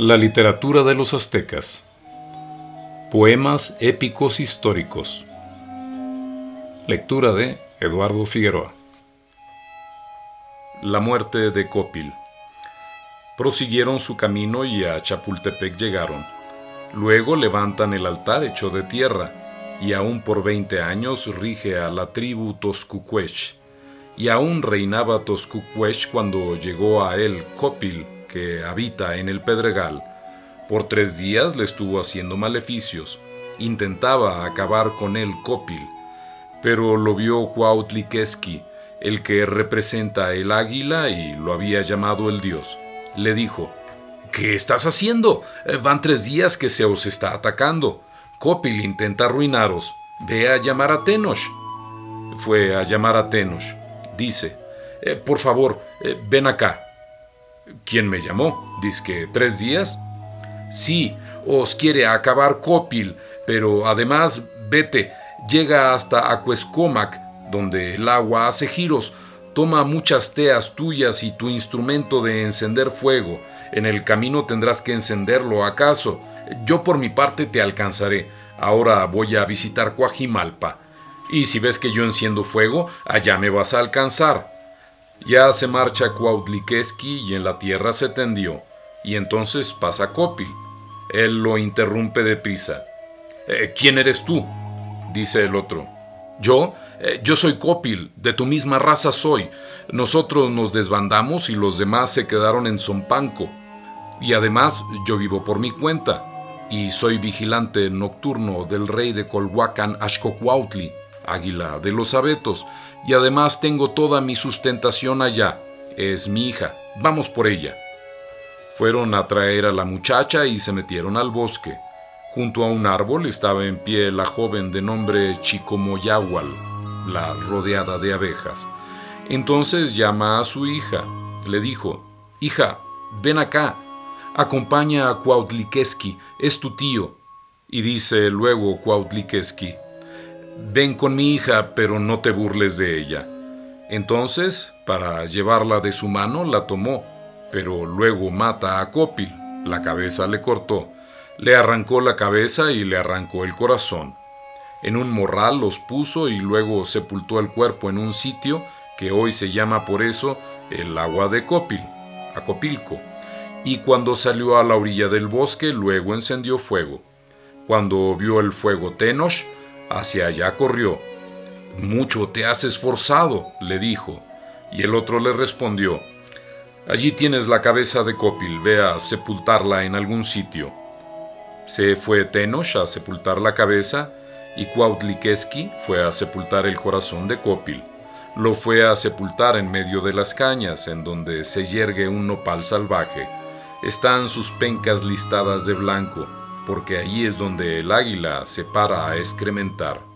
La literatura de los aztecas. Poemas épicos históricos. Lectura de Eduardo Figueroa. La muerte de Copil. Prosiguieron su camino y a Chapultepec llegaron. Luego levantan el altar hecho de tierra, y aún por 20 años rige a la tribu Toscucuech. Y aún reinaba Toscucuech cuando llegó a él Copil, que habita en el Pedregal. Por 3 días le estuvo haciendo maleficios. Intentaba acabar con él Copil, pero lo vio Cuautliquesqui, el que representa el águila, y lo había llamado el dios. Le dijo: «¿Qué estás haciendo? Van 3 días que se os está atacando. Copil intenta arruinaros. Ve a llamar a Tenoch». Fue a llamar a Tenoch. Dice: «Por favor, ven acá». «¿Quién me llamó? ¿Dizque 3 días?» «Sí, os quiere acabar Copil, pero además, vete, llega hasta Acuescómac, donde el agua hace giros. Toma muchas teas tuyas y tu instrumento de encender fuego. En el camino tendrás que encenderlo, ¿acaso? Yo por mi parte te alcanzaré. Ahora voy a visitar Coajimalpa. Y si ves que yo enciendo fuego, allá me vas a alcanzar». Ya se marcha Cuautliquesqui y en la tierra se tendió. Y entonces pasa Copil. Él lo interrumpe deprisa. «¿Quién eres tú?», dice el otro. «Yo soy Copil, de tu misma raza soy. Nosotros nos desbandamos y los demás se quedaron en Zompanco. Y además yo vivo por mi cuenta, y soy vigilante nocturno del rey de Colhuacán Axcocuautli, águila de los abetos, y además tengo toda mi sustentación allá. Es mi hija, vamos por ella». Fueron a traer a la muchacha y se metieron al bosque. Junto a un árbol estaba en pie la joven de nombre Chicomoyahual, la rodeada de abejas. Entonces llama a su hija. Le dijo: «Hija, ven acá, acompaña a Cuautliquesqui, es tu tío». Y dice luego Cuautliquesqui: «Ven con mi hija, pero no te burles de ella». Entonces, para llevarla de su mano, la tomó, pero luego mata a Copil. La cabeza le cortó, le arrancó la cabeza y le arrancó el corazón. En un morral los puso y luego sepultó el cuerpo en un sitio que hoy se llama por eso el agua de Copil, Acopilco. Y cuando salió a la orilla del bosque, luego encendió fuego. Cuando vio el fuego Tenoch, hacia allá corrió. «Mucho te has esforzado», le dijo. Y el otro le respondió: «Allí tienes la cabeza de Copil, ve a sepultarla en algún sitio». Se fue Tenoch a sepultar la cabeza, y Cuautliquesqui fue a sepultar el corazón de Copil. Lo fue a sepultar en medio de las cañas, en donde se yergue un nopal salvaje. Están sus pencas listadas de blanco, porque allí es donde el águila se para a excrementar.